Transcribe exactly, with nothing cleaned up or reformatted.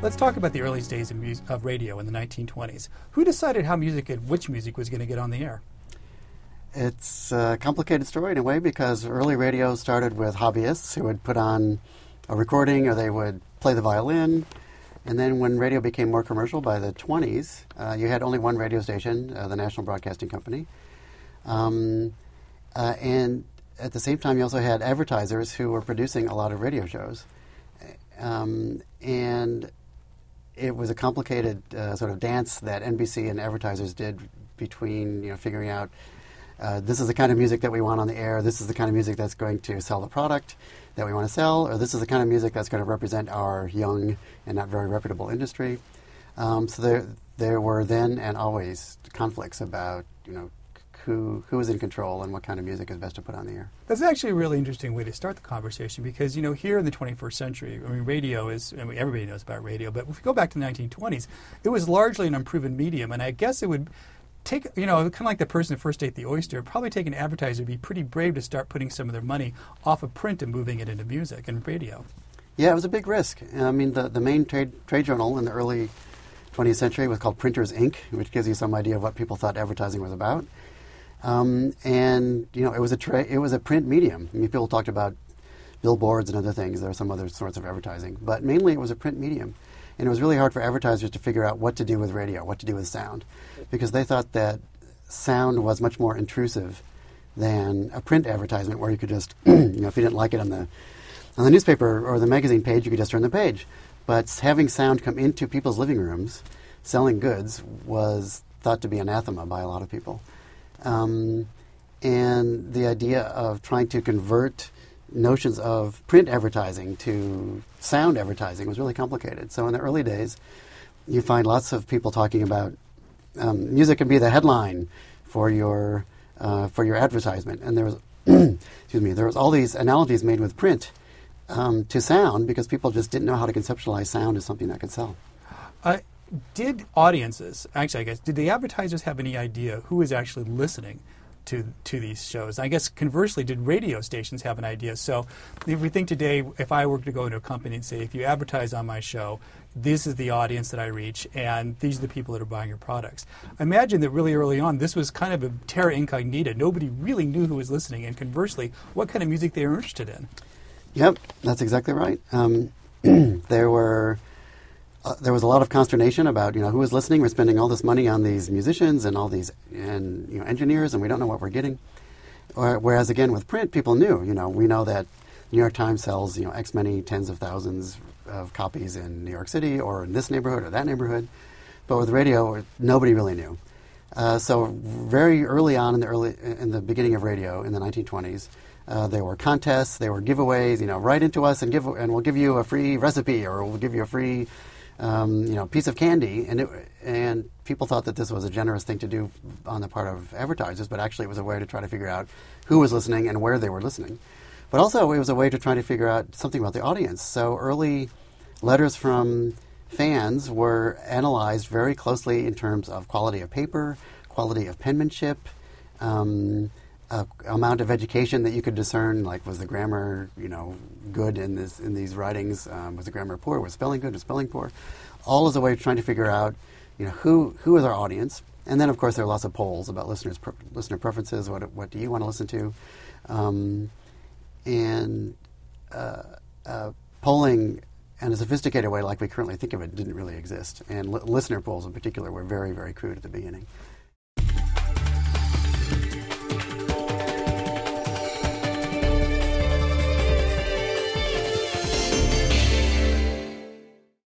Let's talk about the early days of, mu- of radio in the nineteen twenties. Who decided how music and which music was going to get on the air? It's a complicated story in a way because early radio started with hobbyists who would put on a recording or they would play the violin. And then when radio became more commercial by the twenties, uh, you had only one radio station, uh, the National Broadcasting Company. Um, uh, and at the same time, you also had advertisers who were producing a lot of radio shows. Um, and it was a complicated uh, sort of dance that N B C and advertisers did between, you know, figuring out uh, this is the kind of music that we want on the air, this is the kind of music that's going to sell the product that we want to sell, or this is the kind of music that's going to represent our young and not very reputable industry. Um, so there, there were then and always conflicts about, you know, who who is in control and what kind of music is best to put on the air. That's actually a really interesting way to start the conversation because, you know, here in the twenty-first century, I mean, radio is, I mean, everybody knows about radio, but if we go back to the nineteen twenties, it was largely an unproven medium, and I guess it would take, you know, kind of like the person who first ate the oyster, probably take an advertiser to be pretty brave to start putting some of their money off of print and moving it into music and radio. Yeah, it was a big risk. I mean, the, the main trade trade journal in the early twentieth century was called Printers Incorporated, which gives you some idea of what people thought advertising was about. Um, and you know, it was a tra- it was a print medium. I mean, people talked about billboards and other things. There are some other sorts of advertising, but mainly it was a print medium. And it was really hard for advertisers to figure out what to do with radio, what to do with sound, because they thought that sound was much more intrusive than a print advertisement, where you could just, you know, if you didn't like it on the on the newspaper or the magazine page, you could just turn the page. But having sound come into people's living rooms, selling goods, was thought to be anathema by a lot of people. Um, and the idea of trying to convert notions of print advertising to sound advertising was really complicated. So in the early days, you find lots of people talking about um, music can be the headline for your uh, for your advertisement. And there was, excuse me, there was all these analogies made with print um, to sound because people just didn't know how to conceptualize sound as something that could sell. Uh, Did audiences, actually I guess, did the advertisers have any idea who was actually listening to to these shows? I guess conversely, did radio stations have an idea? So if we think today, if I were to go into a company and say, if you advertise on my show, this is the audience that I reach, and these are the people that are buying your products. I imagine that really early on, this was kind of a terra incognita. Nobody really knew who was listening, and conversely, what kind of music they were interested in. Yep, that's exactly right. Um, there were... Uh, there was a lot of consternation about, you know, who was listening. We're spending all this money on these musicians and all these and you know engineers, and we don't know what we're getting. Or, whereas again with print, people knew. You know, we know that New York Times sells, you know, X many tens of thousands of copies in New York City or in this neighborhood or that neighborhood. But with radio, nobody really knew. Uh, so very early on in the early in the beginning of radio in the nineteen twenties. Uh, there were contests, there were giveaways. You know, write into us and give and we'll give you a free recipe or we'll give you a free Um, you know, piece of candy, and it, and people thought that this was a generous thing to do on the part of advertisers, but actually it was a way to try to figure out who was listening and where they were listening. But also it was a way to try to figure out something about the audience. So early letters from fans were analyzed very closely in terms of quality of paper, quality of penmanship, um, uh, amount of education that you could discern, like was the grammar, you know, good in this in these writings, um, was the grammar poor, was spelling good, was spelling poor, all as a way of trying to figure out, you know, who who is our audience. And then, of course, there are lots of polls about listeners pre- listener preferences. What what do you want to listen to? Um, and uh, uh, polling in a sophisticated way, like we currently think of it, didn't really exist. And li- listener polls, in particular, were very very crude at the beginning.